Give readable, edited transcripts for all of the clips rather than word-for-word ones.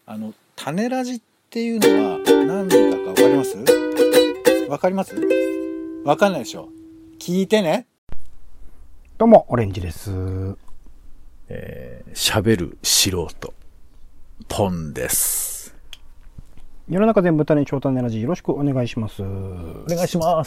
種ラジっていうのは何だかわかります？わかります？わかんないでしょ？聞いてね。 どうも、オレンジです。 喋る素人、ポンです。 世の中全部種種ラジよろしくお願いします。 お願いします。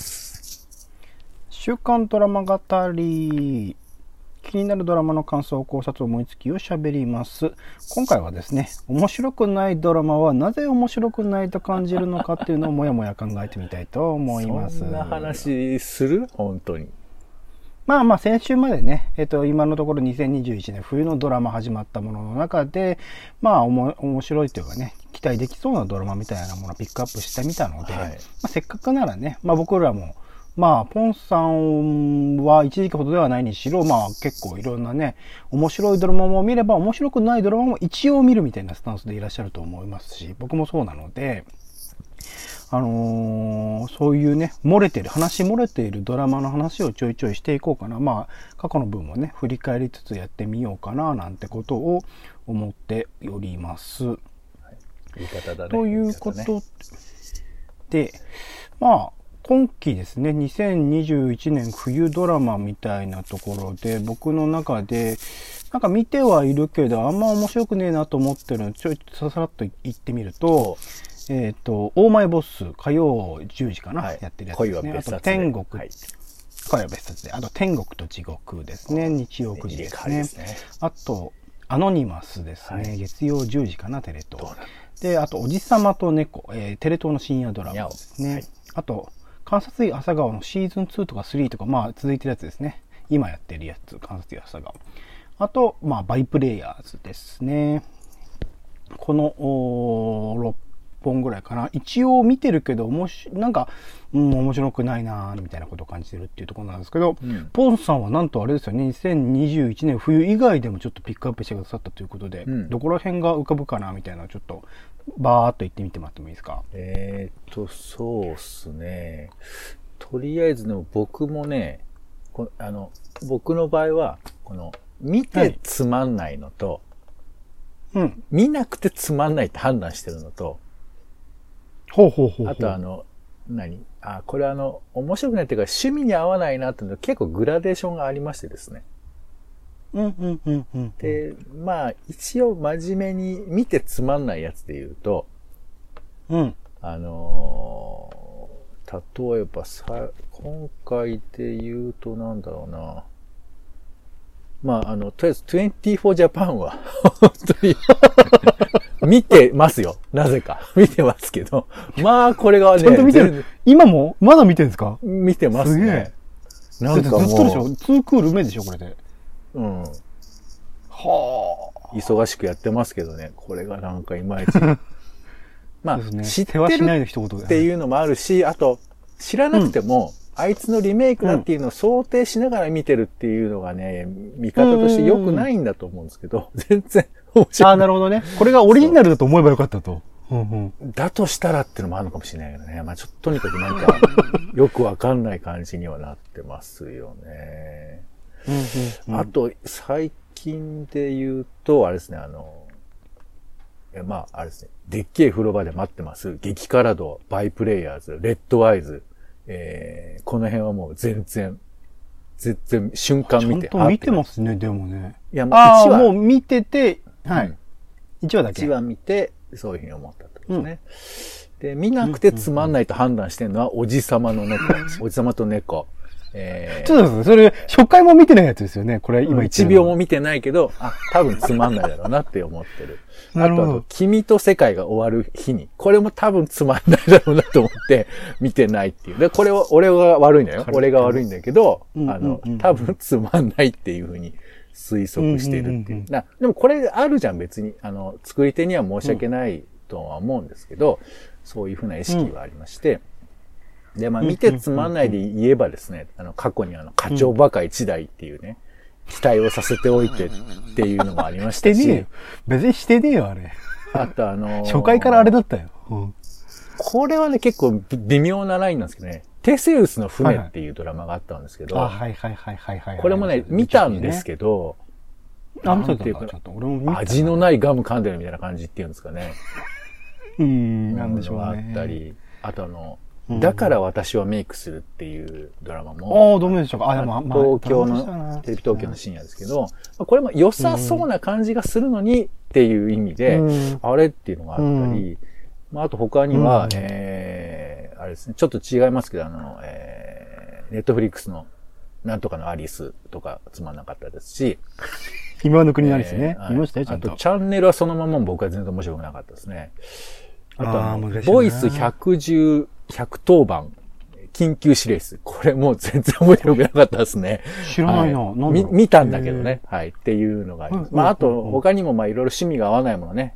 週刊ドラマ語り。気になるドラマの感想、考察、思いつきを喋ります。今回はですね、面白くないドラマはなぜ面白くないと感じるのかっていうのをもやもや考えてみたいと思います。 そんな話する？本当に。 まあ先週までね、今のところ2021年冬のドラマ始まったものの中で、面白いというかね、期待できそうなドラマみたいなものをピックアップしてみたので、せっかくならね、僕らも、ポンさんは一時期ほどではないにしろ、結構いろんなね、面白いドラマも見れば面白くないドラマも一応見るみたいなスタンスでいらっしゃると思いますし、僕もそうなので、そういうね、話漏れているドラマの話をちょいちょいしていこうかな。過去の分をね、振り返りつつやってみようかな、なんてことを思っております。 言い方だね。 ということで、今期ですね、2021年冬ドラマみたいなところで、僕の中で、見てはいるけど、あんま面白くねえなと思ってるのをちょいさらっと言ってみると、オーマイボス、火曜10時かな、やってるやつですね。あと天国、恋は別冊で、あと天国と地獄ですね、日曜9時ですね。あと、アノニマスですね、月曜10時かな、テレ東。で、あと、おじさまと猫、テレ東の深夜ドラマですね。あと、観察医朝顔のシーズン2とか3とか、続いてるやつですね。今やってるやつ、観察医朝顔。あと、バイプレイヤーズですね。この、6本ぐらいかな。一応見てるけど、面白くないなーみたいなことを感じてるっていうところなんですけど、ポンさんはなんとあれですよね、2021年冬以外でもちょっとピックアップしてくださったということで、どこら辺が浮かぶかなみたいなのをちょっと、バーっと言ってみてもらってもいいですか？ そうっすね。とりあえずでも僕もね、僕の場合は、見てつまんないのと、見なくてつまんないって判断してるのと、あとこれ面白くないっていうか趣味に合わないなっていうのは結構グラデーションがありましてですね。で、一応真面目に見てつまんないやつで言うと、例えば今回で言うとなんだろうな。とりあえず24ジャパンは本当に見てますよ。なぜか。見てますけど。これがね。 ちゃんと見てる。今もまだ見てるんですか？ 見てますね。 なんかもう。ずっとでしょ？ 2 クール目でしょこれで。 忙しくやってますけどね。これがなんかいまいち。知ってるっていうのもあるし、あと、知らなくても、あいつのリメイクだっていうのを想定しながら見てるっていうのがね、見方として良くないんだと思うんですけど、全然面白い。 なるほどね。これがオリジナルだと思えばよかったと。 だとしたらっていうのもあるのかもしれないけどね。とにかくなんか、よくわかんない感じにはなってますよね。あと、最近で言うと、あれですね、あれですね、でっけえ風呂場で待ってます。激辛度、バイプレイヤーズ、レッドアイズ、この辺はもう全然瞬間見て。 ちゃんと見てますね、でもね。 いや、1話。 もう見てて、はい。1話だけ。 1話見て、そういうふうに思ったってことですね。で、見なくてつまんないと判断してるのは、おじさまの猫。おじさまと猫。 そうです。それ、初回も見てないやつですよね。これ、今 1秒も見てないけど、多分つまんないだろうなって思ってる。あと、君と世界が終わる日に、これも多分つまんないだろうなと思って見てないっていう。で、これは俺が悪いんだよ。俺が悪いんだけど、多分つまんないっていうふうに推測してるっていう。でもこれあるじゃん、別に。作り手には申し訳ないとは思うんですけど、そういうふうな意識はありまして、で、見てつまんないで言えばですね、過去に課長バカ一台っていうね、期待をさせておいてっていうのもありましたし。 してねえよ。別にしてねえよ、あれ。 あと初回からあれだったよ。 これはね、結構微妙なラインなんですけどね、テセウスの船っていうドラマがあったんですけど、これもね、見たんですけど、 あ、見てたなんていうかんだ、ちゃんと。俺も見た。 味のないガム噛んでるみたいな感じっていうんですかね。 なんでしょうね。 あったり、あとうんだから私はメイクするっていうドラマも、 ああ、どうでしょうか。あ、でも、 東京の、テレビ東京の深夜ですけど、これも良さそうな感じがするのにっていう意味で、あれっていうのがあったり、まあ、あと他には、あれですね、ちょっと違いますけど、ネットフリックスのなんとかのアリスとかつまんなかったですし、 暇の国なんですね。見ましたよ、ちゃんと。 あと、チャンネルはそのまま僕は全然面白くなかったですね。あとボボイス110番、緊急指令室。これもう全然面白くなかったですね。 知らないな。 はい、見たんだけどね。はい。っていうのがあります。まあ、あと、他にもまあ、いろいろ趣味が合わないものね。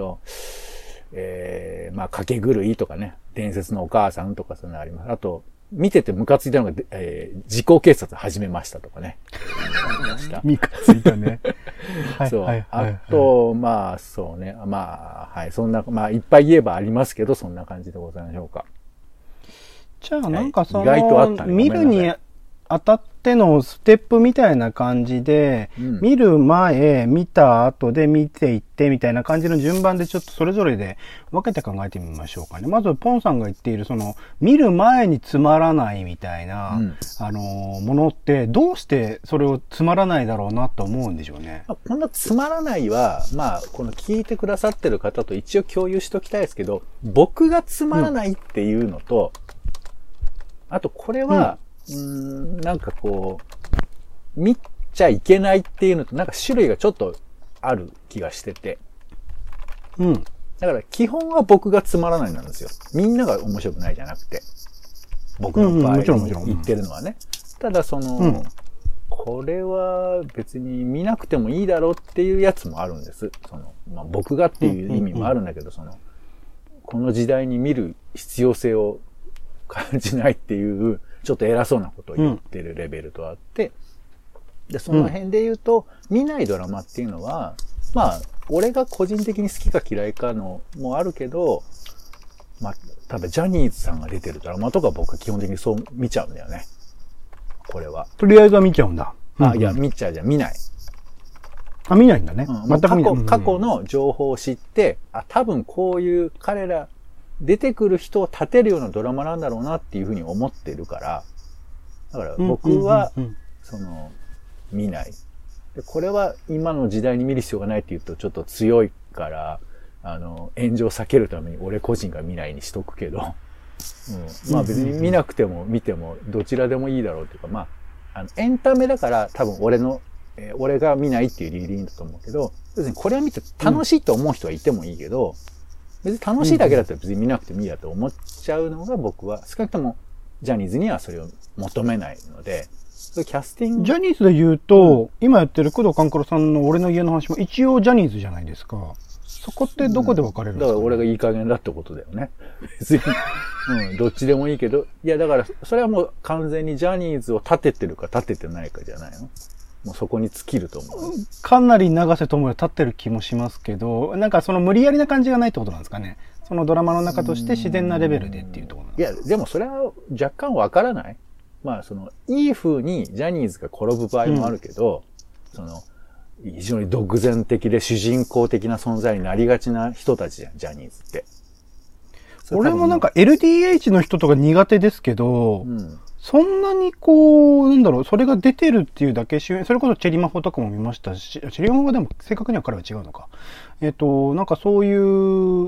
まあ、かけ狂いとかね。伝説のお母さんとかそういうのあります。あと、見ててムカついたのが、時効警察始めましたとかね。 ムカついたね。 そう。あと、まあ、そうね。まあ、はい。そんな、まあ、いっぱい言えばありますけど、そんな感じでございましょうか。 じゃあ、なんか意外とあったね。 見るに当たってのステップみたいな感じで、見る前、見た後で見ていってみたいな感じの順番でちょっとそれぞれで分けて考えてみましょうかね。まず、ポンさんが言っている、見る前につまらないみたいな、ものって、どうしてそれをつまらないだろうなと思うんでしょうね。 こんなつまらないは、まあ、この聞いてくださってる方と一応共有しときたいですけど、僕がつまらないっていうのと、あと、これは、なんかこう、見ちゃいけないっていうのと、なんか種類がちょっとある気がしてて。だから基本は僕がつまらないなんですよ。みんなが面白くないじゃなくて。僕の場合言ってるのはね。ただこれは別に見なくてもいいだろうっていうやつもあるんです。まあ、僕がっていう意味もあるんだけど、この時代に見る必要性を感じないっていう、ちょっと偉そうなことを言ってるレベルとあって、で、その辺で言うと、見ないドラマっていうのは、まあ、俺が個人的に好きか嫌いかのもあるけど、まあ、多分ジャニーズさんが出てるドラマとか僕は基本的にそう見ちゃうんだよね。これは。 とりあえずは見ちゃうんだ。 いや、見ちゃうじゃん、見ない。 見ないんだね。 全く見ない。過去の情報を知って、多分こういう彼ら、出てくる人を立てるようなドラマなんだろうなっていうふうに思ってるから、だから僕は、見ない。でこれは今の時代に見る必要がないって言うとちょっと強いから、炎上避けるために俺個人が見ないにしとくけど、まあ別に見なくても見てもどちらでもいいだろうというか、まあ、エンタメだから多分俺が見ないっていう理由でいいんだと思うけど、別にこれを見て楽しいと思う人はいてもいいけど、別に楽しいだけだったら別に見なくてもいいやと思っちゃうのが僕は、少なくともジャニーズにはそれを求めないので、キャスティング。 ジャニーズで言うと、今やってる工藤官九郎さんの俺の家の話も一応ジャニーズじゃないですか。そこってどこで分かれるんですか、 だから俺がいい加減だってことだよね。別に、どっちでもいいけど、いやだからそれはもう完全にジャニーズを立ててるか立ててないかじゃないの？もうそこに尽きると思う。 かなり永瀬智也立ってる気もしますけど、なんか無理やりな感じがないってことなんですかね。そのドラマの中として自然なレベルでっていうところなんですか。 いや、でもそれは若干わからない。まあいい風にジャニーズが転ぶ場合もあるけど、非常に独善的で主人公的な存在になりがちな人たちじゃん、ジャニーズって。 俺もなんか LDH の人とか苦手ですけど、そんなにそれが出てるっていうだけ、それこそチェリマホとかも見ましたし、チェリマホはでも正確には彼は違うのか。なんかそういう、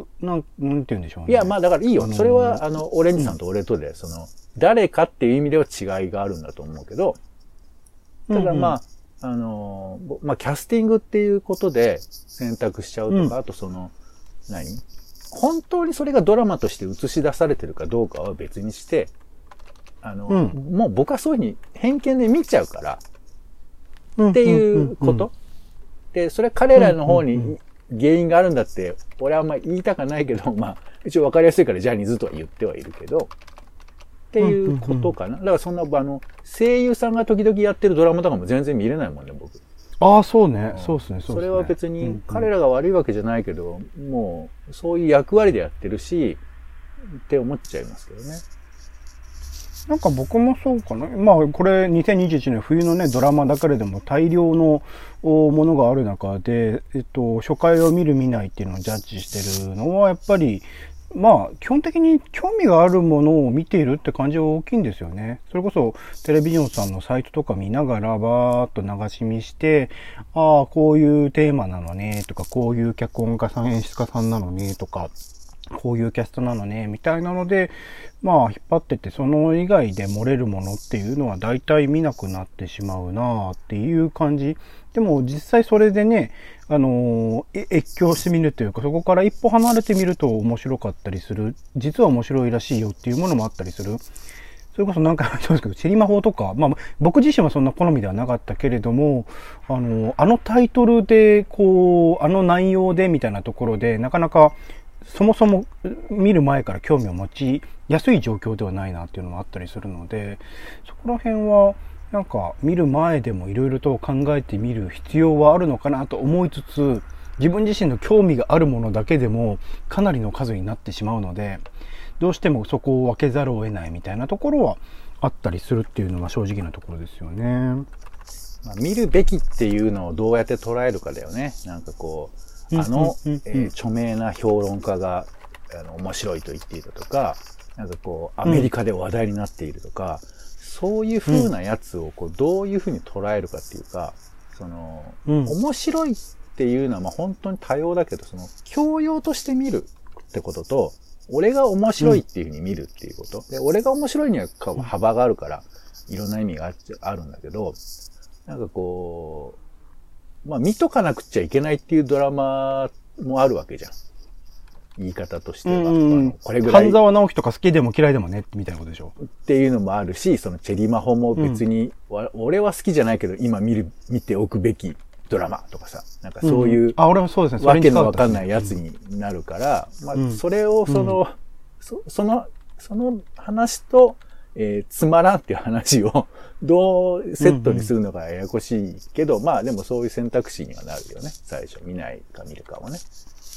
なんて言うんでしょうね。 いや、まあだからいいよ。それは、オレンジさんと俺とで、誰かっていう意味では違いがあるんだと思うけど、ただまあ、まあキャスティングっていうことで選択しちゃうとか、あと本当にそれがドラマとして映し出されてるかどうかは別にして、もう僕はそういうふうに偏見で見ちゃうから、っていうこと。で、それは彼らの方に原因があるんだって、俺はあんまり言いたくないけど、まあ、一応わかりやすいからジャニーズとは言ってはいるけど、っていうことかな。だからそんな、声優さんが時々やってるドラマとかも全然見れないもんね、僕。 ああ、そうね。そうですね、 それは別に彼らが悪いわけじゃないけど、もう、そういう役割でやってるし、って思っちゃいますけどね。 なんか僕もそうかな。まあこれ2021年冬のねドラマだからでも大量のものがある中で、初回を見る見ないっていうのをジャッジしてるのはやっぱりまあ基本的に興味があるものを見ているって感じは大きいんですよね。それこそテレビジョンさんのサイトとか見ながらバーっと流し見して、ああこういうテーマなのねとか、こういう脚本家さん演出家さんなのねとか、こういうキャストなのね、みたいなので、まあ、引っ張ってて、その以外で漏れるものっていうのは大体見なくなってしまうなっていう感じ。でも実際それでね、越境してみるというか、そこから一歩離れてみると面白かったりする。実は面白いらしいよっていうものもあったりする。それこそなんか、そうですけど、チェリマ法とか、まあ、僕自身はそんな好みではなかったけれども、あのタイトルで、こう、あの内容でみたいなところで、なかなか、そもそも見る前から興味を持ちやすい状況ではないなっていうのもあったりするので、そこら辺はなんか見る前でもいろいろと考えてみる必要はあるのかなと思いつつ、自分自身の興味があるものだけでもかなりの数になってしまうので、どうしてもそこを分けざるを得ないみたいなところはあったりするっていうのが正直なところですよね。 まあ、見るべきっていうのをどうやって捉えるかだよね。なんかこう、著名な評論家が面白いと言っているとか、なんかこうアメリカで話題になっているとか、そういう風なやつをこうどういう風に捉えるかっていうか、その、面白いっていうのはまあ本当に多様だけど、その教養として見るってことと、俺が面白いっていう風に見るっていうこと。で、俺が面白いには幅があるから、いろんな意味があるんだけど、なんかこう、まあ見とかなくちゃいけないっていうドラマもあるわけじゃん。言い方としては。これぐらい。 半沢直樹とか好きでも嫌いでもね、みたいなことでしょ。 っていうのもあるし、そのチェリマホも別に、俺は好きじゃないけど、今見ておくべきドラマとかさ、なんかそういう、 俺もそうですね。 わけのわかんないやつになるから、まあそれをその話と、つまらんっていう話をどうセットにするのかややこしいけど、まあでもそういう選択肢にはなるよね。最初見ないか見るかはね。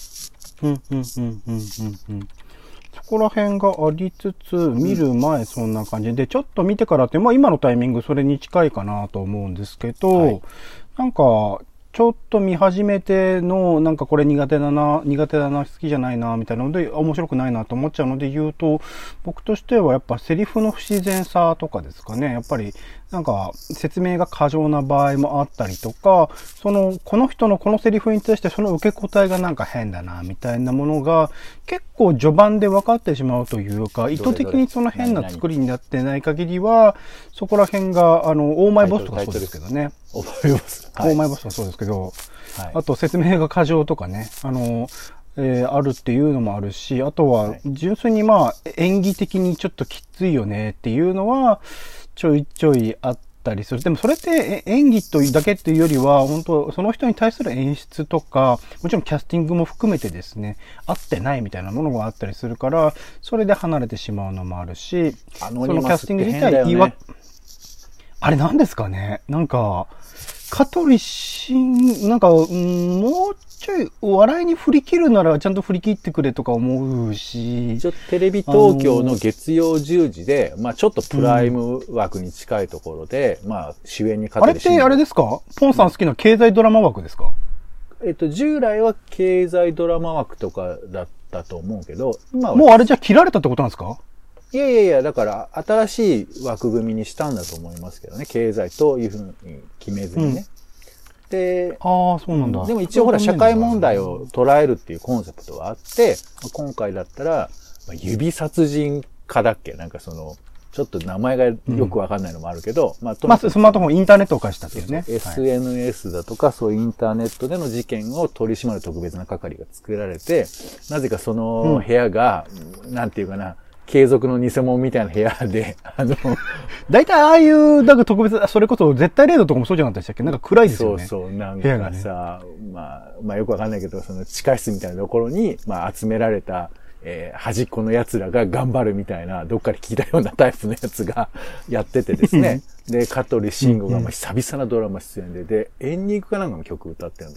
そこら辺がありつつ、見る前そんな感じで、ちょっと見てからって、まあ今のタイミングそれに近いかなと思うんですけど、なんか、ちょっと見始めての、なんかこれ苦手だな、好きじゃないな、みたいなので、面白くないなと思っちゃうので言うと、僕としてはやっぱセリフの不自然さとかですかね。やっぱり、なんか説明が過剰な場合もあったりとか、この人のこのセリフに対してその受け答えがなんか変だな、みたいなものが結構序盤で分かってしまうというか、意図的にその変な作りになってない限りは、そこら辺が、オーマイボスとかそうですけどね。 オーマイボスはそうですけど、あと説明が過剰とかね、あるっていうのもあるし、あとは純粋にまあ演技的にちょっときついよねっていうのはちょいちょいあったりする。でもそれって演技というだけっていうよりは、本当その人に対する演出とか、もちろんキャスティングも含めてですね、合ってないみたいなものがあったりするから、それで離れてしまうのもあるし、そのキャスティング自体あれなんですかね、なんか、香取慎、なんか、もうちょいお笑いに振り切るならちゃんと振り切ってくれとか思うし。 一応テレビ東京の月曜10時で、まあちょっとプライム枠に近いところで、まあ主演に香取慎。 あれってあれですか？ポンさん好きな経済ドラマ枠ですか？ 従来は経済ドラマ枠とかだったと思うけど、今は。 もうあれじゃ切られたってことなんですか？ いや、だから新しい枠組みにしたんだと思いますけどね。経済というふうに決めずにね。で、 そうなんだ。 でも一応ほら社会問題を捉えるっていうコンセプトはあって、今回だったら、指殺人家だっけ？なんかちょっと名前がよくわかんないのもあるけど、 スマートフォン、インターネットを介したっていうね。 SNS だとか、そういうインターネットでの事件を取り締まる特別な係が作られて、なぜかその部屋が、なんていうかな、継続の偽物みたいな部屋で、 大体ああいう、なんか特別、それこそ絶対0度とかもそうじゃなかったでしたっけ？なんか暗いですよね。 そう、なんかさ、まあよくわかんないけど、その地下室みたいなところに、集められた、端っこの奴らが頑張るみたいな、どっかで聞いたようなタイプのやつがやっててですね。で、香取慎吾が久々なドラマ出演で、エンディングかなんかの曲歌ってるんだよね。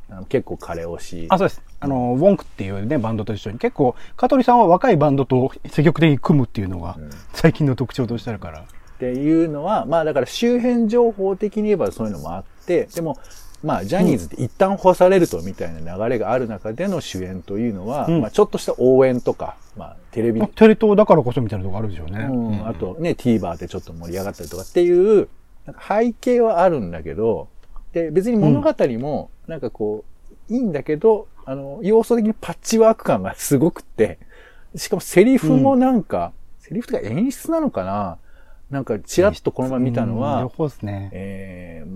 結構彼推し。 あ、そうです。ウォンクっていうね、バンドと一緒に、結構、香取さんは若いバンドと積極的に組むっていうのが、最近の特徴としてあるから。 っていうのは、まあだから周辺情報的に言えばそういうのもあって、でも、まあジャニーズって一旦干されるとみたいな流れがある中での主演というのは、まあちょっとした応援とか、まあテレビ。 テレ東だからこそみたいなとこあるでしょうね。 あとね、TVer でちょっと盛り上がったりとかっていう、なんか背景はあるんだけど、で、別に物語も、なんかこう、いいんだけど、要素的にパッチワーク感がすごくって、しかもセリフもなんか、セリフとか演出なのかな、なんか、ちらっとこの前見たのは、 両方ですね。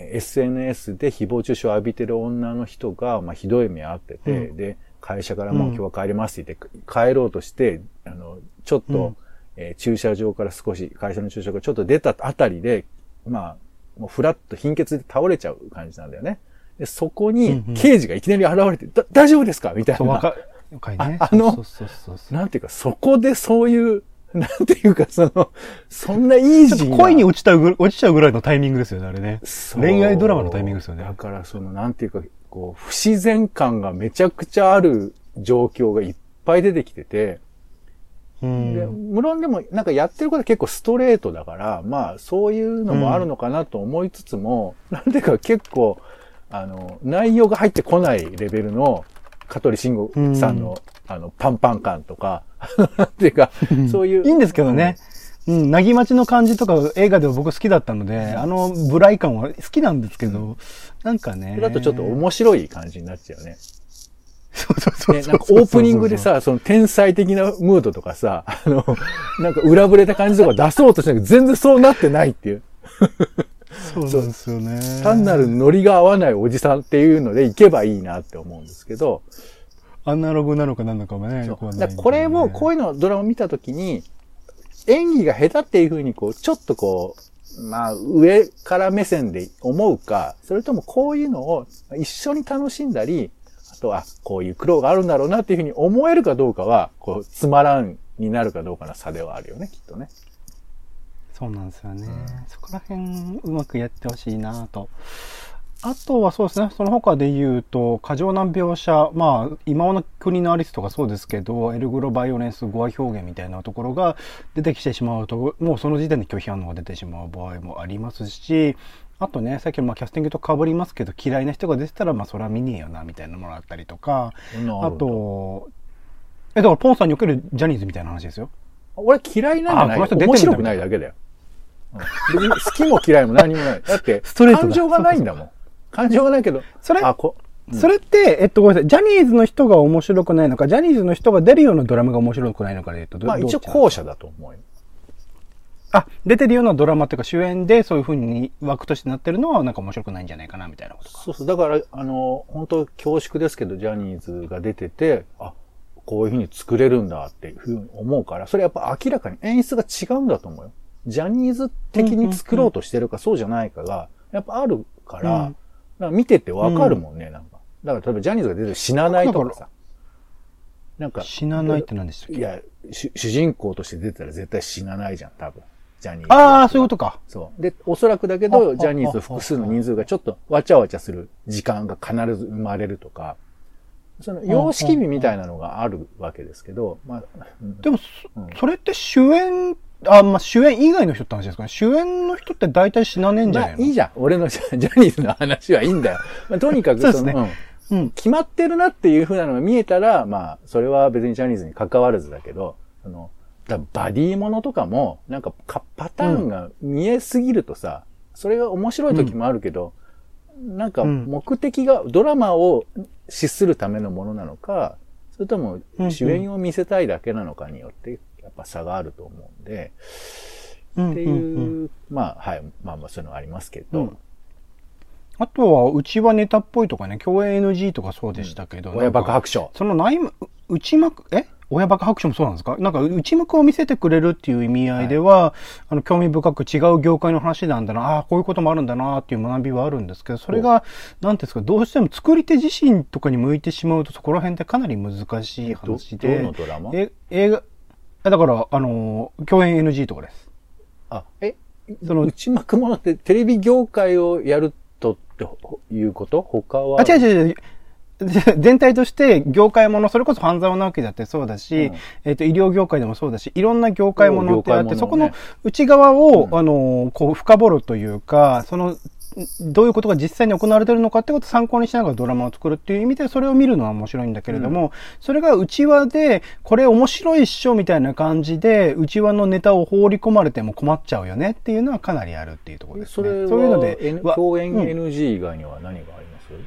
SNS で誹謗中傷を浴びてる女の人が、まあ、ひどい目あってて、で、会社からもう今日は帰りますって言って、帰ろうとして、ちょっと、駐車場から少し、会社の駐車場からちょっと出たあたりで、まあ、もうフラッと貧血で倒れちゃう感じなんだよね。で、そこに、刑事がいきなり現れて、大丈夫ですかみたいな。 そう、若いね。 なんていうか、そこでそういう、なんていうか、そんなイージーな。 恋に落ちちゃうぐらいのタイミングですよね、あれね。恋愛ドラマのタイミングですよね。 だから、なんていうか、こう、不自然感がめちゃくちゃある状況がいっぱい出てきてて、で無論でも、なんかやってることは結構ストレートだから、まあ、そういうのもあるのかなと思いつつも、なんていうか結構、内容が入ってこないレベルの、香取慎吾さんの、パンパン感とか、っていうか、そういう。 いいんですけどね。なぎまちの感じとか映画でも僕好きだったので、ブライ感は好きなんですけど、なんかね。 だとちょっと面白い感じになっちゃうね。 そうなんかオープニングでさ、その天才的なムードとかさ、なんか裏ぶれた感じとか出そうとしないけど、全然そうなってないっていう。 そうなんですよね。 単なるノリが合わないおじさんっていうのでいけばいいなって思うんですけど。 アナログなのか何なのかもね。 これも、こういうのドラマ見たときに、演技が下手っていう風にこう、ちょっとこう、まあ、上から目線で思うか、それともこういうのを一緒に楽しんだり、あとは、こういう苦労があるんだろうなっていう風に思えるかどうかは、こう、つまらんになるかどうかの差ではあるよね、きっとね。 そうなんですよね。そこら辺、うまくやってほしいなと。あとはそうですね、その他で言うと、過剰な描写、まあ、今の国のアリスとかそうですけど、エルグロバイオレンス、語話表現みたいなところが出てきてしまうと、もうその時点で拒否反応が出てしまう場合もありますし、あとね、さっきのキャスティングと被りますけど、嫌いな人が出てたら、まあ、それは見ねえよな、みたいなものだったりとか、あと、だからポンさんにおけるジャニーズみたいな話ですよ。 俺嫌いなんじゃないよ。面白くないだけだよ。別に好きも嫌いも何もない。だって、感情がないんだもん。感情がないけど。 それって、ごめんなさい。ジャニーズの人が面白くないのか、ジャニーズの人が出るようなドラマが面白くないのかで言うと、 まあ一応後者だと思うよ。 出てるようなドラマっていうか主演でそういう風に枠としてなってるのはなんか面白くないんじゃないかなみたいなことか。 そう。だから、本当恐縮ですけど、ジャニーズが出てて、こういう風に作れるんだっていう風に思うから、それやっぱ明らかに演出が違うんだと思うよ。ジャニーズ的に作ろうとしてるかそうじゃないかが、やっぱあるから、なんか見ててわかるもんね、なんか。だから例えばジャニーズが出てる死なないとかさ。なんか。 死なないって何でしたっけ？ いや、主人公として出てたら絶対死なないじゃん、多分。ジャニーズ。 ああ、そういうことか。 そう。で、おそらくだけど、ジャニーズ複数の人数がちょっとわちゃわちゃする時間が必ず生まれるとか、その様式美みたいなのがあるわけですけど、まあ、 でも、それって主演以外の人って話ですかね。主演の人って大体死なねえんじゃないの？ まあいいじゃん。俺のジャニーズの話はいいんだよ。まあ、とにかくそうですね。 決まってるなっていう風なのが見えたら、まあ、それは別にジャニーズに関わらずだけど、バディものとかも、なんかパターンが見えすぎるとさ、それが面白い時もあるけど、なんか目的がドラマを視するためのものなのか、それとも主演を見せたいだけなのかによって、やっぱ差があると思うんで、っていう、まあ、はい、まあまあそういうのはありますけど。 あとは、うちはネタっぽいとかね、共演 NG とかそうでしたけど。 親バカ白書。 その内幕、親バカ白書もそうなんですか？なんか内幕を見せてくれるっていう意味合いでは、興味深く違う業界の話なんだな、こういうこともあるんだなっていう学びはあるんですけど、それが、なんていうんですか、どうしても作り手自身とかに向いてしまうと、そこら辺ってかなり難しい話で。 どのドラマ？ 映画、だから、共演 NG とかです。 内幕ものってテレビ業界をやる人っていうこと他は。 あ、違う違う違う。全体として業界もの、それこそ半沢直樹だってそうだし、医療業界でもそうだし、いろんな業界ものってあって、ね、そこの内側を、こう深掘るというか、どういうことが実際に行われているのかってことを参考にしながらドラマを作るっていう意味でそれを見るのは面白いんだけれども、それが内輪でこれ面白いっしょみたいな感じで内輪のネタを放り込まれても困っちゃうよねっていうのはかなりあるっていうところですね。そういうので、 共演 NG 以外には何があります？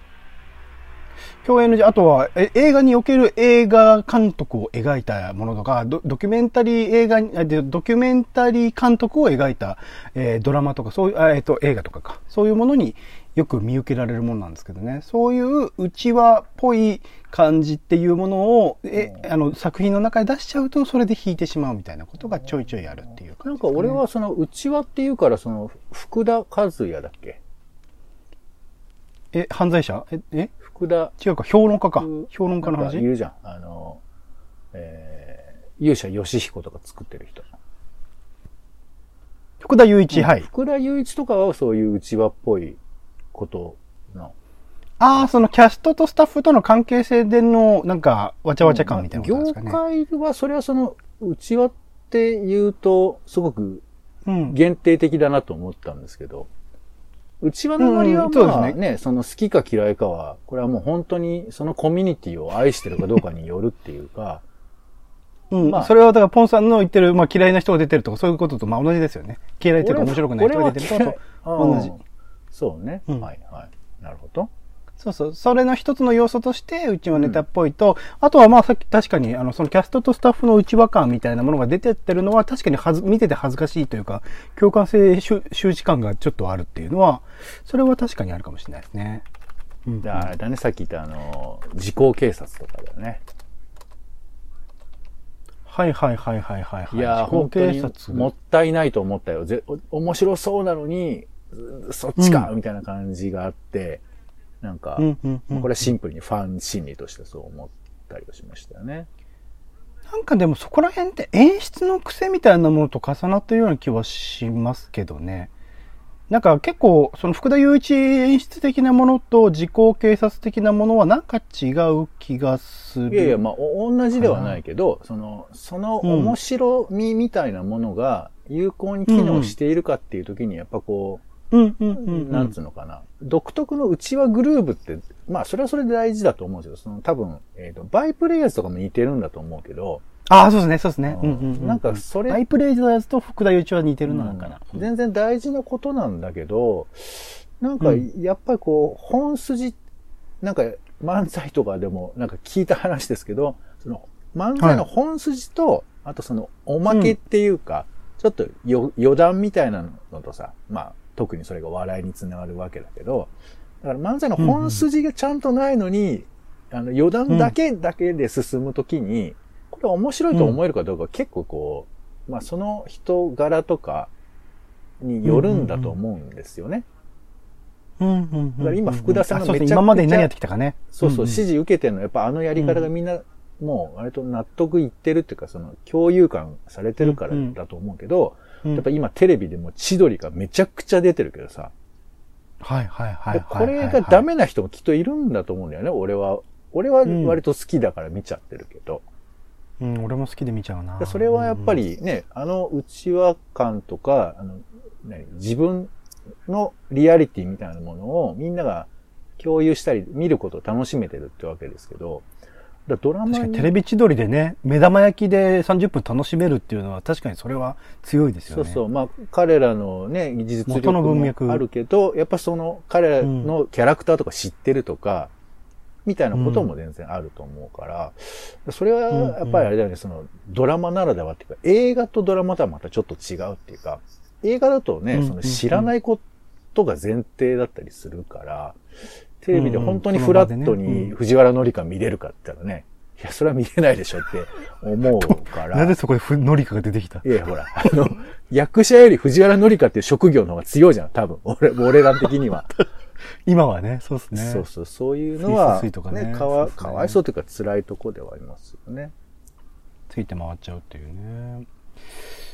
共演 NG、あとは映画における映画監督を描いたものとか、ドキュメンタリー監督を描いた、ドラマとか、そういう、映画とかか。そういうものによく見受けられるものなんですけどね。そういう内輪っぽい感じっていうものを、作品の中で出しちゃうと、それで引いてしまうみたいなことがちょいちょいあるっていう感じですね。 なんか俺はその内輪っていうから、福田和也だっけ？ 犯罪者？ 福田。 違うか、評論家か。評論家の話？ いるじゃん。勇者ヨシヒコとか作ってる人。 福田雄一、はい。 福田雄一とかはそういう内輪っぽいことの。 ああ、そのキャストとスタッフとの関係性での、なんか、わちゃわちゃ感みたいなことなんですかね。 業界は、それは内輪って言うと、すごく限定的だなと思ったんですけど、内輪の割はまあね、好きか嫌いかは、これはもう本当にそのコミュニティを愛してるかどうかによるっていうか、 まあ、それはだからポンさんの言ってる、まあ嫌いな人が出てるとかそういうこととまあ同じですよね。嫌いというか面白くない人が出てると同じ。 そうね。はいはい。なるほど。 そうそう。それの一つの要素として、内輪ネタっぽいと、あとはまあさっき確かに、そのキャストとスタッフの内輪感みたいなものが出てってるのは確かに見てて恥ずかしいというか、共感性周知感がちょっとあるっていうのは、それは確かにあるかもしれないですね。 あれだね、さっき言った時効警察とかだよね。 はいはいはいはいはい。 いや、本当にもったいないと思ったよ。面白そうなのに、そっちか、みたいな感じがあって、なんか、これはシンプルにファン心理としてそう思ったりはしましたよね。 なんかでもそこら辺って演出の癖みたいなものと重なっているような気はしますけどね。なんか結構、その福田雄一演出的なものと時効警察的なものはなんか違う気がする。 いやいや、まあ、同じではないけど、その面白みみたいなものが有効に機能しているかっていう時に、やっぱこう、なんつうのかな。独特の内輪グルーブって、まあ、それはそれで大事だと思うんですよ。多分、バイプレイヤーズとかも似てるんだと思うけど、 ああ、そうですね、そうですね。 なんかそれ。 バイプレイのやつと福田雄一は似てるのかな。 全然大事なことなんだけど、なんかやっぱりこう、本筋、なんか漫才とかでもなんか聞いた話ですけど、その漫才の本筋と、あとそのおまけっていうか、ちょっと余談みたいなのとさ、まあ特にそれが笑いにつながるわけだけど、だから漫才の本筋がちゃんとないのに、余談だけで進むときに、これ面白いと思えるかどうか結構こう、まあその人柄とかによるんだと思うんですよね。だから今福田さんがめちゃくちゃ、 今までに何やってきたかね。 そうそう、指示受けてるのはやっぱやり方がみんなもう割と納得いってるっていうか、その共有感されてるからだと思うけど、やっぱ今テレビでも千鳥がめちゃくちゃ出てるけどさ。 はいはいはい。 これがダメな人もきっといるんだと思うんだよね、俺は割と好きだから見ちゃってるけど。 俺も好きで見ちゃうな。 それはやっぱりね、内輪感とか、自分のリアリティみたいなものをみんなが共有したり、見ることを楽しめてるってわけですけど、ドラマ確かにテレビ千鳥でね、目玉焼きで30分楽しめるっていうのは確かにそれは強いですよね。 そうそう。まあ、彼らのね、技術力もあるけど、やっぱその彼らのキャラクターとか知ってるとか、みたいなことも全然あると思うから、それはやっぱりあれだよね、そのドラマならではっていうか、映画とドラマとはまたちょっと違うっていうか、映画だとね、その知らないことが前提だったりするから、テレビで本当にフラットに藤原紀香見れるかって言ったらね、いや、それは見れないでしょって思うから。 なんでそこで紀香が出てきた？ いや、ほら、役者より藤原紀香っていう職業の方が強いじゃん、多分。俺ら的には。 今はね、そうですね。 そうそう、そういうのは、ね、かわいそうというか辛いとこではありますよね。 ついて回っちゃうっていうね。あ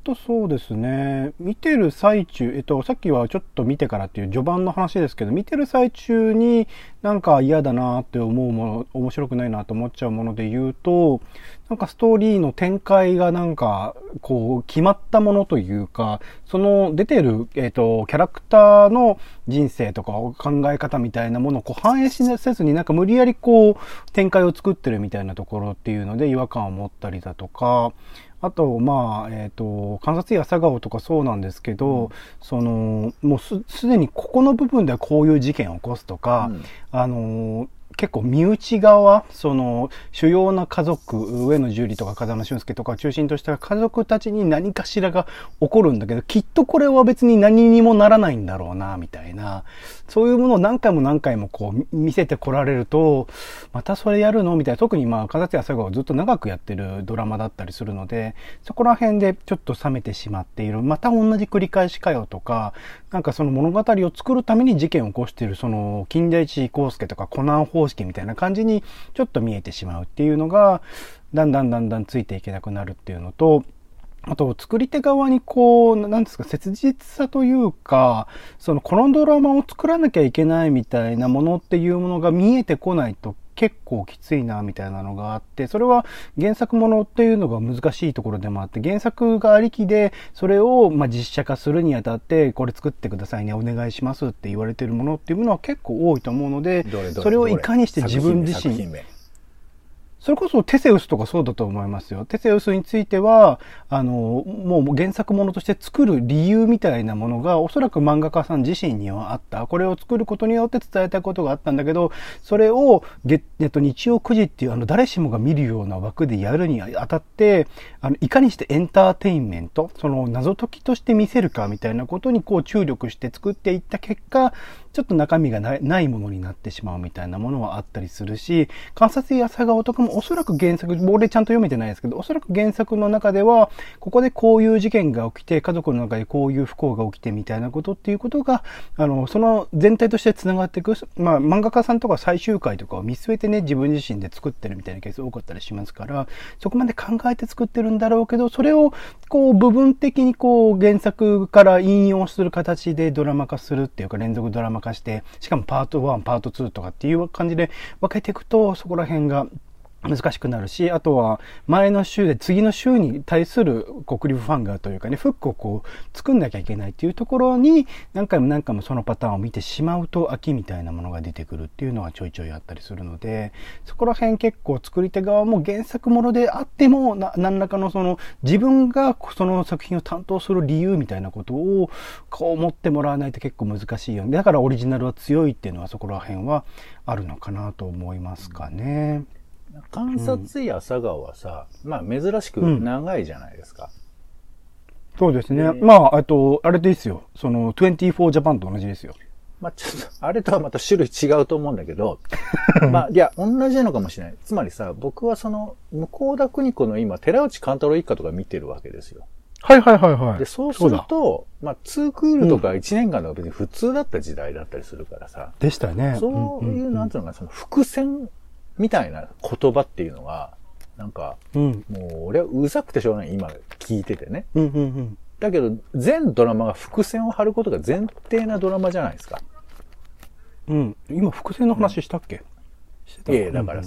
そうですね。見てる最中、さっきはちょっと見てからっていう序盤の話ですけど、見てる最中になんか嫌だなって思うもの、面白くないなと思っちゃうもので言うと、なんかストーリーの展開がなんか、こう、決まったものというか、その出てる、キャラクターの人生とか考え方みたいなものをこう反映せずになんか無理やりこう、展開を作ってるみたいなところっていうので違和感を持ったりだとか、あと、まあ、観察医朝顔とかそうなんですけど、もうすでにここの部分ではこういう事件を起こすとか、結構身内側、主要な家族、上野樹里とか風間俊介とかを中心とした家族たちに何かしらが起こるんだけど、きっとこれは別に何にもならないんだろうな、みたいな。そういうものを何回も何回もこう見せてこられると、またそれやるのみたいな。特にまあ、風津朝顔をずっと長くやってるドラマだったりするので、そこら辺でちょっと冷めてしまっている。また同じ繰り返しかよとか、なんかその物語を作るために事件を起こしている、金田一耕助とかコナン方式みたいな感じにちょっと見えてしまうっていうのが、だんだんついていけなくなるっていうのと、あと、作り手側にこう、なんですか、切実さというか、このドラマを作らなきゃいけないみたいなものっていうものが見えてこないと結構きついな、みたいなのがあって、それは原作ものっていうのが難しいところでもあって、原作がありきで、それをまあ実写化するにあたって、これ作ってくださいね、お願いしますって言われてるものっていうものは結構多いと思うので、それをいかにして自分自身、それこそテセウスとかそうだと思いますよ。テセウスについては、もう原作ものとして作る理由みたいなものが、おそらく漫画家さん自身にはあった。これを作ることによって伝えたいことがあったんだけど、それを、日曜9時っていう誰しもが見るような枠でやるにあたって、いかにしてエンターテインメント、謎解きとして見せるかみたいなことにこう注力して作っていった結果、ちょっと中身がないものになってしまうみたいなものはあったりするし、観察医朝顔とかもおそらく原作、俺ちゃんと読めてないですけど、おそらく原作の中では、ここでこういう事件が起きて、家族の中でこういう不幸が起きてみたいなことっていうことが、その全体として繋がっていく。まあ、漫画家さんとか最終回とかを見据えてね、自分自身で作ってるみたいなケース多かったりしますから、そこまで考えて作ってるんだろうけど、それを、こう、部分的にこう、原作から引用する形でドラマ化するっていうか、連続ドラマ化して、しかもパート1、パート2とかっていう感じで分けていくと、そこら辺が難しくなるし、あとは前の週で次の週に対するクリフハンガーというかね、フックをこう作んなきゃいけないっていうところに何回もそのパターンを見てしまうと飽きみたいなものが出てくるっていうのはちょいちょいあったりするので、そこら辺結構作り手側も原作ものであっても何らかの自分がその作品を担当する理由みたいなことをこう思ってもらわないと結構難しいよね。だからオリジナルは強いっていうのはそこら辺はあるのかなと思いますかね。 観察医朝顔はさ、まあ珍しく長いじゃないですか。 そうですね。まあ、あれでいいですよ。24ジャパンと同じですよ。 まあちょっと、あれとはまた種類違うと思うんだけど、まあ、いや、同じなのかもしれない。つまりさ、僕は向田邦子の今、寺内貫太郎一家とか見てるわけですよ。 はい。 で、そうすると、まあ、2クールとか1年間の別に普通だった時代だったりするからさ。 でしたね。 そういう、なんていうのかな、伏線みたいな言葉っていうのは、なんか、もう俺はうざくてしょうがない、今聞いててね。だけど、全ドラマが伏線を張ることが前提なドラマじゃないですか。 今伏線の話したっけ？ いや、だから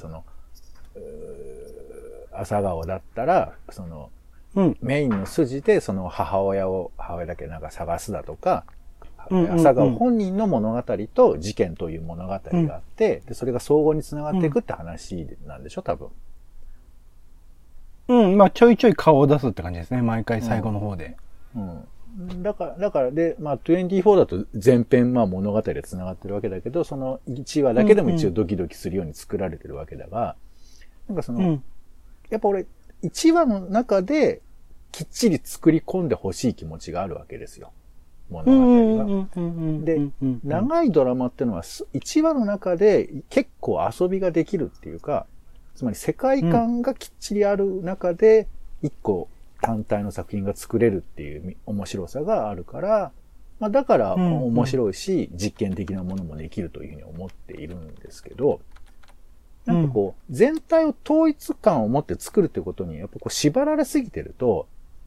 朝顔だったら、メインの筋で母親だけなんか探すだとか、朝顔本人の物語と事件という物語があって、でそれが相互に繋がっていくって話なんでしょ、多分。 まあちょいちょい顔を出すって感じですね、毎回最後の方で。 だからで、まあ24だと前編まあ物語で繋がってるわけだけど、その1話だけでも一応ドキドキするように作られてるわけだが、なんかやっぱ俺、1話の中できっちり作り込んでほしい気持ちがあるわけですよ。物語が。で、長いドラマってのは1話の中で結構遊びができるっていうか、つまり世界観がきっちりある中で1個単体の作品が作れるっていう面白さがあるから、まあだから面白いし、実験的なものもできるというふうに思っているんですけど、なんかこう、全体を統一感を持って作るってことに、やっぱこう縛られすぎてると、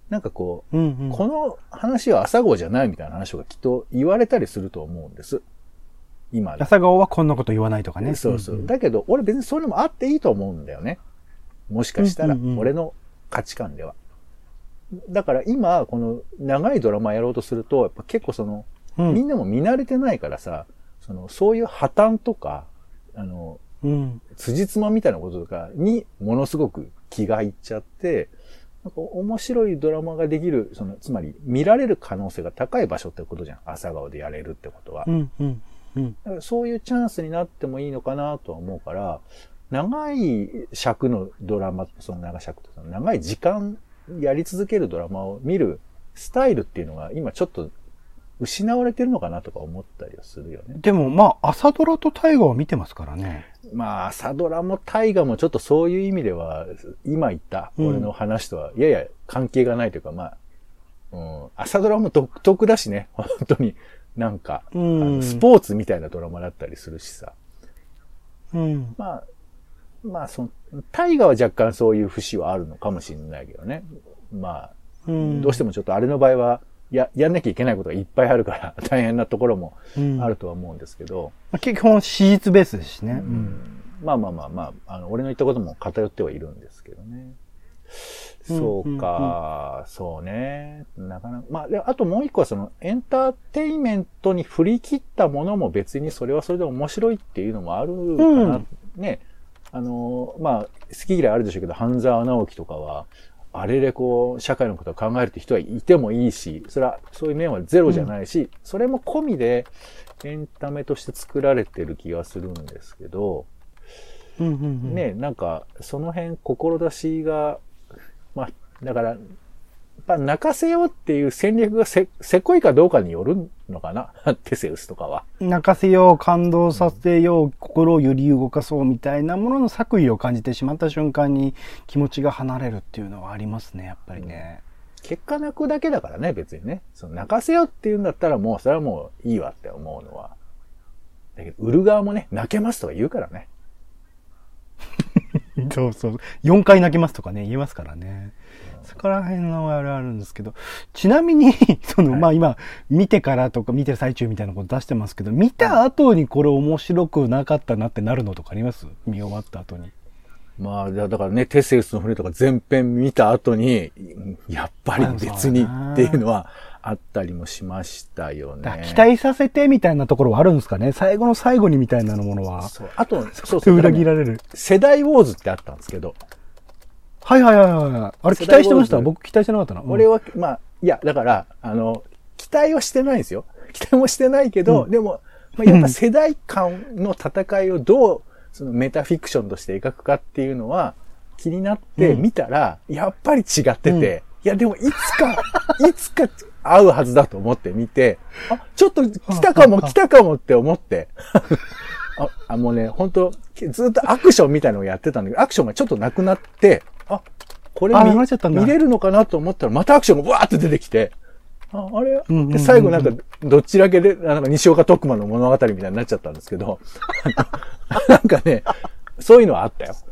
なんかこう、 うんうん、 この話は朝顔じゃないみたいな話がきっと言われたりすると思うんです。今。 朝顔はこんなこと言わないとかね。 そうそう。だけど、俺別にそういうのもあっていいと思うんだよね。もしかしたら、俺の価値観では。だから今、この長いドラマやろうとすると、やっぱ結構その、みんなも見慣れてないからさ、そういう破綻とか、辻褄みたいなこととかにものすごく気がいっちゃって、なんか面白いドラマができる、つまり見られる可能性が高い場所ってことじゃん。朝顔でやれるってことは。だからそういうチャンスになってもいいのかなとは思うから、長い尺のドラマ、長尺と長い時間やり続けるドラマを見るスタイルっていうのが今ちょっと失われてるのかなとか思ったりはするよね。 でもまあ、朝ドラと大河は見てますからね。 まあ、朝ドラも大河もちょっとそういう意味では、今言った俺の話とはやや関係がないというか、まあ、朝ドラも独特だしね、本当になんか、スポーツみたいなドラマだったりするしさ。まあ、大河は若干そういう節はあるのかもしれないけどね。まあ、どうしてもちょっとあれの場合は、やんなきゃいけないことがいっぱいあるから大変なところもあるとは思うんですけど。 基本史実ベースですしね。 まあ、俺の言ったことも偏ってはいるんですけどね。そうか、そうね。なかなか。まあ、あともう一個はエンターテイメントに振り切ったものも別にそれはそれで面白いっていうのもあるかな。ね。まあ、好き嫌いあるでしょうけど、半沢直樹とかは、あれでこう、社会のことを考えるって人はいてもいいし、それは、そういう面はゼロじゃないし、それも込みでエンタメとして作られてる気がするんですけど、ね、なんか、その辺、志が、まあ、だから、やっぱ泣かせようっていう戦略がせこいかどうかによるのかなテセウスとかは。 泣かせよう、感動させよう、心を揺り動かそうみたいなものの作為を感じてしまった瞬間に気持ちが離れるっていうのはありますね、やっぱりね。 結果泣くだけだからね、別にね。泣かせようっていうんだったらもう、それはもういいわって思うのは。だけど、売る側もね、泣けますとか言うからね。 そうそう。4回泣きますとかね、言いますからね。そこら辺のあれあるんですけど、ちなみに、まあ今、見てからとか見てる最中みたいなこと出してますけど、見た後にこれ面白くなかったなってなるのとかあります？見終わった後に。 まあ、だからね、テセウスの船とか全編見た後に、やっぱり別にっていうのはあったりもしましたよね。 期待させてみたいなところはあるんですかね？最後の最後にみたいなものは。 そう。あと、そう。 裏切られる。 世代ウォーズってあったんですけど。 はい。あれ期待してました？僕期待してなかったな。 俺は、まあ、いや、だから、期待はしてないんですよ。期待もしてないけど、でも、まあ、やっぱ世代間の戦いをどう、メタフィクションとして描くかっていうのは気になって見たら、やっぱり違ってて、いやでもいつか会うはずだと思って見て、ちょっと来たかもって思って、もうね、本当ずっとアクションみたいなのをやってたんだけど、アクションがちょっとなくなって、これ見れるのかなと思ったら、またアクションがわーって出てきて、あれ、で最後なんか、どっちだけで、なんか西岡徳馬の物語みたいになっちゃったんですけど、なんかね、そういうのはあったよ。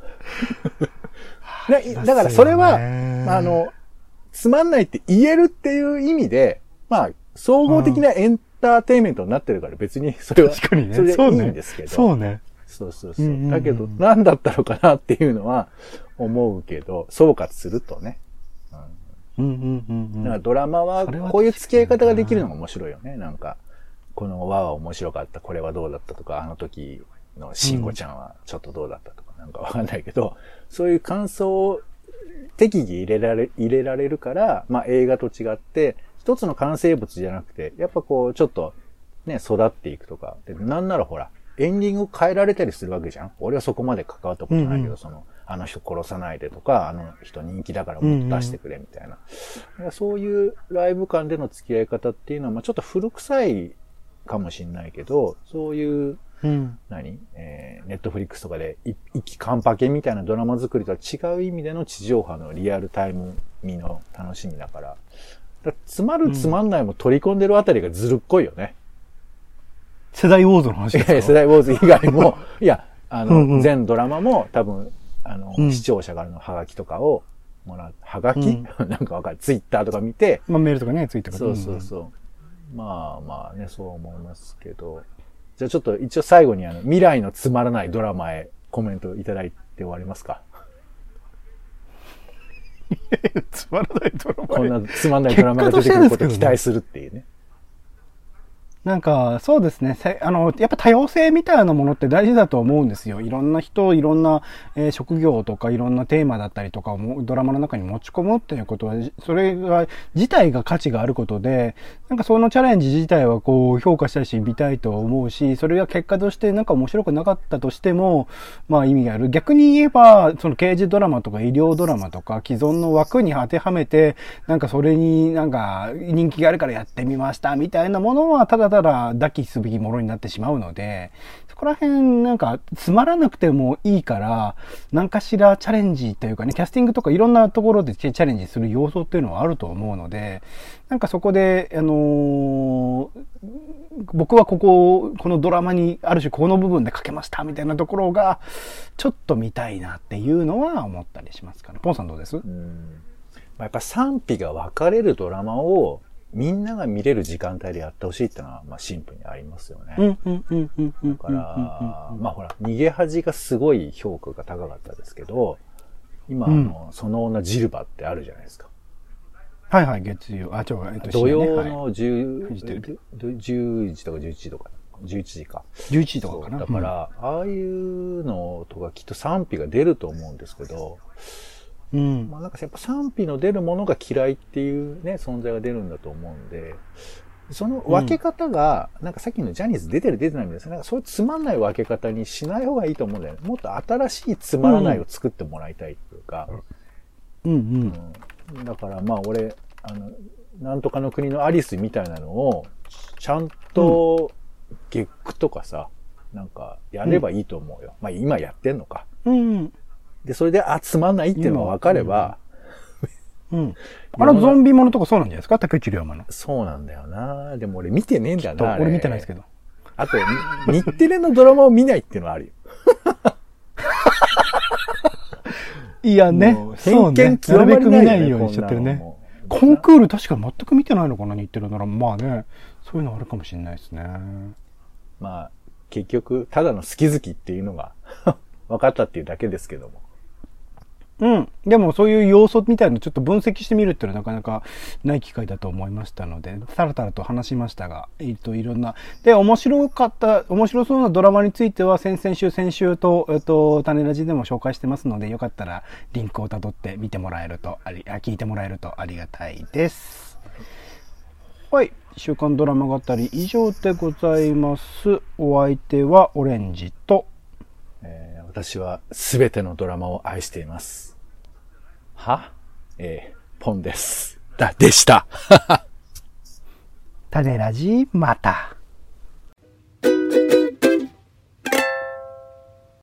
だからそれは、つまんないって言えるっていう意味で、まあ、総合的なエンターテインメントになってるから別にそれは、それでいいんですけど。 そうね。 そう。だけど、何だったのかなっていうのは思うけど、総括するとね。だからドラマはこういう付き合い方ができるのが面白いよね。なんか、この輪は面白かった、これはどうだったとか、あの時の慎吾ちゃんはちょっとどうだったとか、なんかわかんないけど、そういう感想を適宜入れられるから、まあ映画と違って、一つの完成物じゃなくて、やっぱこう、ちょっとね、育っていくとか、でなんならほら、エンディング変えられたりするわけじゃん。俺はそこまで関わったことないけど、あの人殺さないでとか、あの人人気だからもっと出してくれみたいな。そういうライブ感での付き合い方っていうのは、まあちょっと古臭いかもしれないけど、そういう、ネットフリックスとかで一気カンパケみたいなドラマ作りとは違う意味での地上波のリアルタイム味の楽しみだから、つまるつまんないも取り込んでるあたりがずるっこいよね。 世代ウォーズの話ですか？ 世代ウォーズ以外も、いや、全ドラマも多分、視聴者からのハガキとかを、 はがき、なんかわかる。ツイッターとか見て。 まあメールとかね、ツイッターとか。 そう。まあね、そう思いますけど。じゃあちょっと一応最後に未来のつまらないドラマへコメントいただいて終わりますか。 つまらないドラマ。 こんなつまんないドラマが出てくることを期待するっていうね。 なんか、そうですね。やっぱ多様性みたいなものって大事だと思うんですよ。いろんな人、いろんな、職業とかいろんなテーマだったりとかをドラマの中に持ち込むっていうことは、それが、自体が価値があることで、なんかそのチャレンジ自体はこう評価したいし見たいと思うし、それが結果としてなんか面白くなかったとしても、まあ意味がある。逆に言えば、その刑事ドラマとか医療ドラマとか既存の枠に当てはめて、なんかそれになんか人気があるからやってみましたみたいなものはただ抱きすべきものになってしまうので、そこら辺なんかつまらなくてもいいから、何かしらチャレンジというかね、キャスティングとかいろんなところでチャレンジする要素っていうのはあると思うので、なんかそこで、僕はこのドラマにある種この部分で書けましたみたいなところが、ちょっと見たいなっていうのは思ったりしますかね。ポンさんどうです？ やっぱ賛否が分かれるドラマをみんなが見れる時間帯でやってほしいってのは、まあシンプルにありますよね。だから、まあほら、逃げ恥がすごい評価が高かったですけど、今、その女ジルバってあるじゃないですか。 はいはい、月曜。 土曜の10時とか11時とか、11時か。 11時とかかな。 だから、ああいうのとかきっと賛否が出ると思うんですけど、まあなんかやっぱ賛否の出るものが嫌いっていうね、存在が出るんだと思うんで、その分け方が、なんかさっきのジャニーズ出てる出てないんですけど、なんかそういうつまんない分け方にしない方がいいと思うんだよね。もっと新しいつまらないを作ってもらいたいっていうか。だからまあ俺、なんとかの国のアリスみたいなのを、ちゃんと、月9とかさ、なんかやればいいと思うよ。まあ今やってんのか。で、それで、つまんないっていうのが分かれば。 あのゾンビものとかそうなんじゃないですか、竹内涼真の。 そうなんだよな。でも俺見てねえんだな。 俺見てないですけど。 あと、日テレのドラマを見ないっていうのはあるよ。 いやね。 偏見極まりないよね。 なるべく見ないようにしちゃってるね。コンクール確か全く見てないのかな、日テレなら。まあね、そういうのあるかもしれないですね。 まあ、結局、ただの好き好きっていうのが分かったっていうだけですけども。 でもそういう要素みたいなのちょっと分析してみるっていうのはなかなかない機会だと思いましたので、たらたらと話しましたが、いろんな。で、面白そうなドラマについては先週と、種ラジでも紹介してますので、よかったらリンクを辿って見てもらえると、聞いてもらえるとありがたいです。はい。週刊ドラマ語り以上でございます。お相手はオレンジと、 私はすべてのドラマを愛しています。ポンです。でした。 種ラジまた。